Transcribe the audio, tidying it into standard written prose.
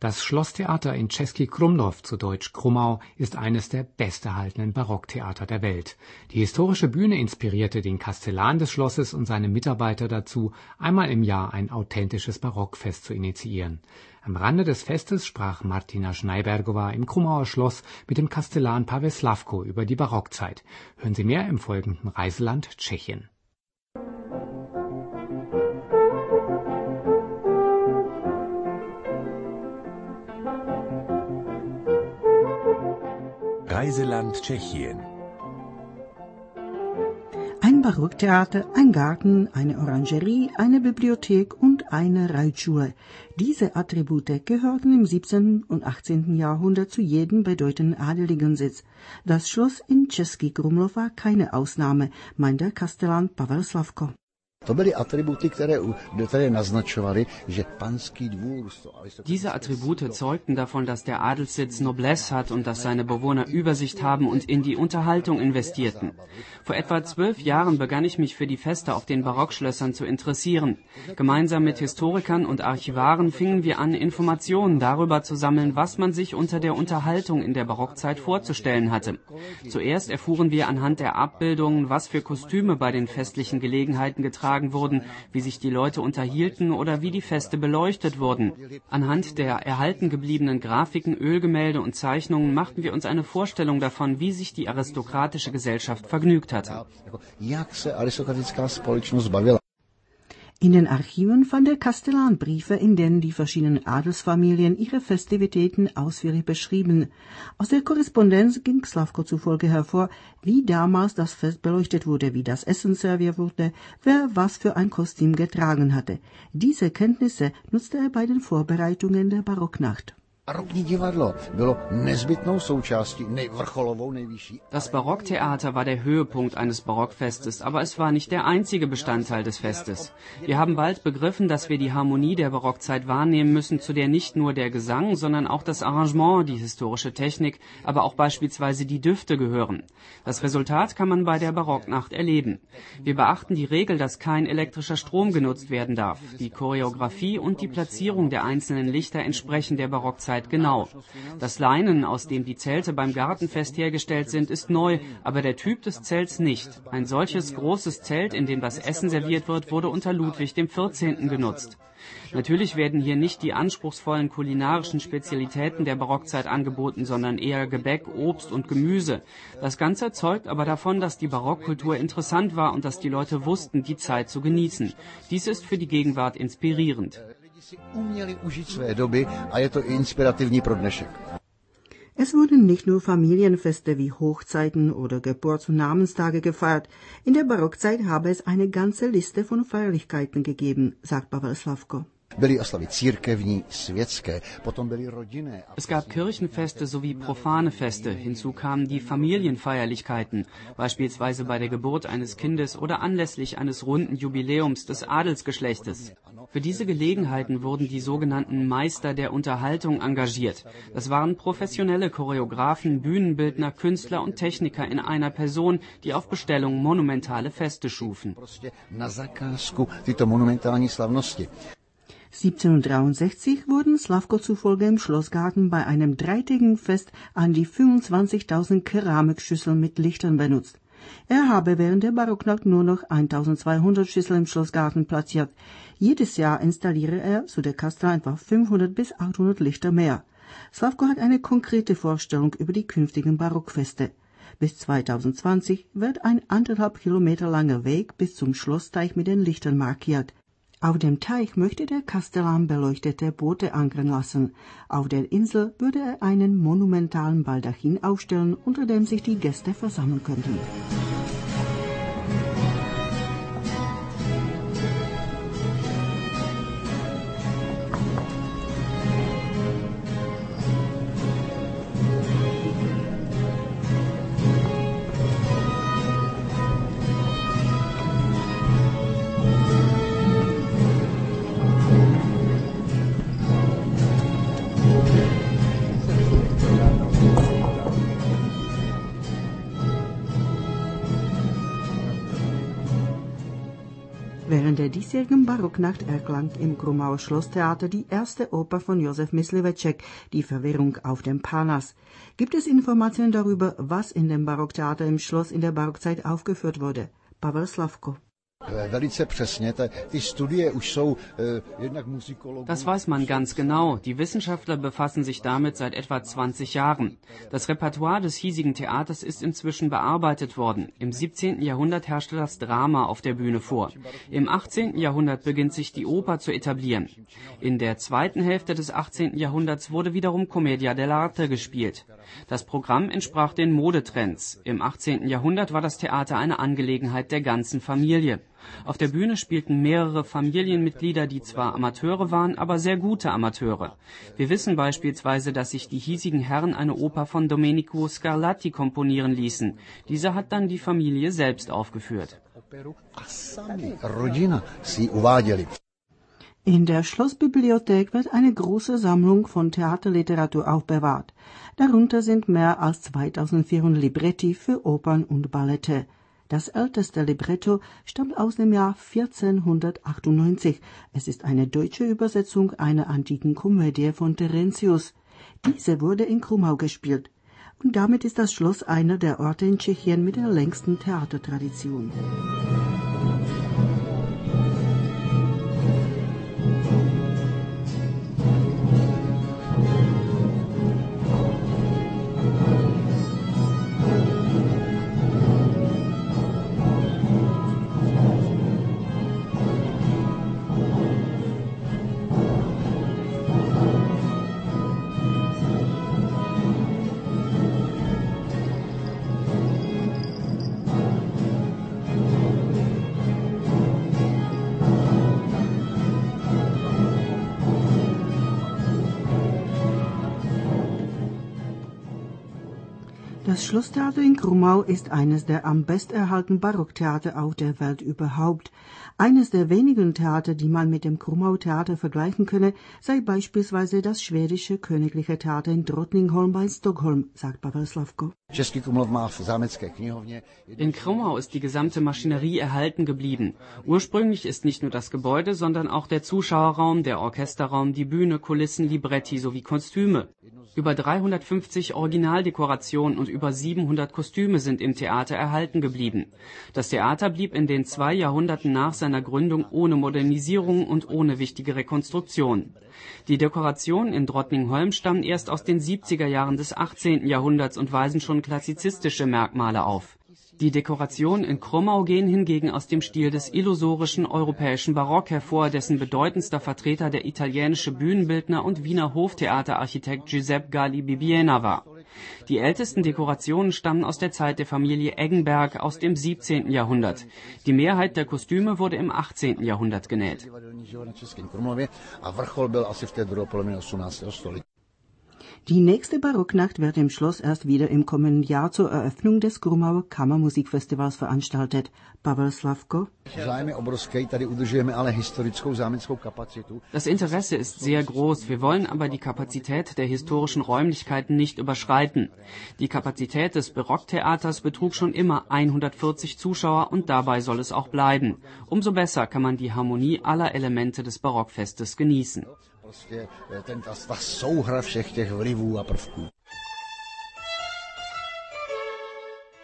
Das Schlosstheater in Český Krumlov, zu Deutsch Krummau, ist eines der besterhaltenen Barocktheater der Welt. Die historische Bühne inspirierte den Kastellan des Schlosses und seine Mitarbeiter dazu, einmal im Jahr ein authentisches Barockfest zu initiieren. Am Rande des Festes sprach Martina Schneibergova im Krummauer Schloss mit dem Kastellan Pavel Slavko über die Barockzeit. Hören Sie mehr im folgenden Reiseland Tschechien. Reiseland Tschechien. Ein Barocktheater, ein Garten, eine Orangerie, eine Bibliothek und eine Reitschule. Diese Attribute gehörten im 17. und 18. Jahrhundert zu jedem bedeutenden Adeligensitz. Das Schloss in Český Krumlov war keine Ausnahme, meint der Kastellan Pavel Slavko. Diese Attribute zeugten davon, dass der Adelssitz Noblesse hat und dass seine Bewohner Übersicht haben und in die Unterhaltung investierten. Vor etwa 12 Jahren begann ich mich für die Feste auf den Barockschlössern zu interessieren. Gemeinsam mit Historikern und Archivaren fingen wir an, Informationen darüber zu sammeln, was man sich unter der Unterhaltung in der Barockzeit vorzustellen hatte. Zuerst erfuhren wir anhand der Abbildungen, was für Kostüme bei den festlichen Gelegenheiten getragen wurden, wie sich die Leute unterhielten oder wie die Feste beleuchtet wurden. Anhand der erhalten gebliebenen Grafiken, Ölgemälde und Zeichnungen machten wir uns eine Vorstellung davon, wie sich die aristokratische Gesellschaft vergnügt hatte. In den Archiven fand der Kastellan Briefe, in denen die verschiedenen Adelsfamilien ihre Festivitäten ausführlich beschrieben. Aus der Korrespondenz ging Slavko zufolge hervor, wie damals das Fest beleuchtet wurde, wie das Essen serviert wurde, wer was für ein Kostüm getragen hatte. Diese Kenntnisse nutzte er bei den Vorbereitungen der Barocknacht. Das Barocktheater war der Höhepunkt eines Barockfestes, aber es war nicht der einzige Bestandteil des Festes. Wir haben bald begriffen, dass wir die Harmonie der Barockzeit wahrnehmen müssen, zu der nicht nur der Gesang, sondern auch das Arrangement, die historische Technik, aber auch beispielsweise die Düfte gehören. Das Resultat kann man bei der Barocknacht erleben. Wir beachten die Regel, dass kein elektrischer Strom genutzt werden darf. Die Choreografie und die Platzierung der einzelnen Lichter entsprechen der Barockzeit genau. Das Leinen, aus dem die Zelte beim Gartenfest hergestellt sind, ist neu, aber der Typ des Zelts nicht. Ein solches großes Zelt, in dem das Essen serviert wird, wurde unter Ludwig XIV. Genutzt. Natürlich werden hier nicht die anspruchsvollen kulinarischen Spezialitäten der Barockzeit angeboten, sondern eher Gebäck, Obst und Gemüse. Das Ganze zeugt aber davon, dass die Barockkultur interessant war und dass die Leute wussten, die Zeit zu genießen. Dies ist für die Gegenwart inspirierend. Es wurden nicht nur Familienfeste wie Hochzeiten oder Geburts- und Namenstage gefeiert. In der Barockzeit habe es eine ganze Liste von Feierlichkeiten gegeben, sagt Pavel Slavko. Es gab Kirchenfeste sowie profane Feste. Hinzu kamen die Familienfeierlichkeiten, beispielsweise bei der Geburt eines Kindes oder anlässlich eines runden Jubiläums des Adelsgeschlechtes. Für diese Gelegenheiten wurden die sogenannten Meister der Unterhaltung engagiert. Das waren professionelle Choreografen, Bühnenbildner, Künstler und Techniker in einer Person, die auf Bestellung monumentale Feste schufen. 1763 wurden Slavko zufolge im Schlossgarten bei einem dreitägigen Fest an die 25.000 Keramikschüsseln mit Lichtern benutzt. Er habe während der Barocknacht nur noch 1.200 Schüsseln im Schlossgarten platziert. Jedes Jahr installiere er, so der Kastellan, etwa 500 bis 800 Lichter mehr. Slavko hat eine konkrete Vorstellung über die künftigen Barockfeste. Bis 2020 wird ein 1,5 Kilometer langer Weg bis zum Schlossteich mit den Lichtern markiert. Auf dem Teich möchte der Kastellan beleuchtete Boote ankern lassen. Auf der Insel würde er einen monumentalen Baldachin aufstellen, unter dem sich die Gäste versammeln könnten. Während der diesjährigen Barocknacht erklang im Krumauer Schlosstheater die erste Oper von Josef Mysliveček, Die Verwirrung auf dem Parnass. Gibt es Informationen darüber, was in dem Barocktheater im Schloss in der Barockzeit aufgeführt wurde? Pavel Slavko. Das weiß man ganz genau. Die Wissenschaftler befassen sich damit seit etwa 20 Jahren. Das Repertoire des hiesigen Theaters ist inzwischen bearbeitet worden. Im 17. Jahrhundert herrschte das Drama auf der Bühne vor. Im 18. Jahrhundert beginnt sich die Oper zu etablieren. In der zweiten Hälfte des 18. Jahrhunderts wurde wiederum Commedia dell'arte gespielt. Das Programm entsprach den Modetrends. Im 18. Jahrhundert war das Theater eine Angelegenheit der ganzen Familie. Auf der Bühne spielten mehrere Familienmitglieder, die zwar Amateure waren, aber sehr gute Amateure. Wir wissen beispielsweise, dass sich die hiesigen Herren eine Oper von Domenico Scarlatti komponieren ließen. Dieser hat dann die Familie selbst aufgeführt. In der Schlossbibliothek wird eine große Sammlung von Theaterliteratur aufbewahrt. Darunter sind mehr als 2400 Libretti für Opern und Ballette. Das älteste Libretto stammt aus dem Jahr 1498. Es ist eine deutsche Übersetzung einer antiken Komödie von Terentius. Diese wurde in Krumau gespielt. Und damit ist das Schloss einer der Orte in Tschechien mit der längsten Theatertradition. Das Schlosstheater in Krumau ist eines der am besten erhaltenen Barocktheater auf der Welt überhaupt. Eines der wenigen Theater, die man mit dem Krumau-Theater vergleichen könne, sei beispielsweise das schwedische Königliche Theater in Drottningholm bei Stockholm, sagt Pavel Slavko. In Krumau ist die gesamte Maschinerie erhalten geblieben. Ursprünglich ist nicht nur das Gebäude, sondern auch der Zuschauerraum, der Orchesterraum, die Bühne, Kulissen, Libretti sowie Kostüme. Über 350 Originaldekorationen und über 700 Kostüme sind im Theater erhalten geblieben. Das Theater blieb in den 2 Jahrhunderten nach seiner Gründung ohne Modernisierung und ohne wichtige Rekonstruktion. Die Dekorationen in Drottningholm stammen erst aus den 70er Jahren des 18. Jahrhunderts und weisen schon klassizistische Merkmale auf. Die Dekorationen in Krumau gehen hingegen aus dem Stil des illusorischen europäischen Barock hervor, dessen bedeutendster Vertreter der italienische Bühnenbildner und Wiener Hoftheaterarchitekt Giuseppe Galli Bibbiena war. Die ältesten Dekorationen stammen aus der Zeit der Familie Eggenberg aus dem 17. Jahrhundert. Die Mehrheit der Kostüme wurde im 18. Jahrhundert genäht. Die nächste Barocknacht wird im Schloss erst wieder im kommenden Jahr zur Eröffnung des Krumauer Kammermusikfestivals veranstaltet. Pavel Slavko. Das Interesse ist sehr groß. Wir wollen aber die Kapazität der historischen Räumlichkeiten nicht überschreiten. Die Kapazität des Barocktheaters betrug schon immer 140 Zuschauer und dabei soll es auch bleiben. Umso besser kann man die Harmonie aller Elemente des Barockfestes genießen. Ta souhra všech těch vlivů a prvků.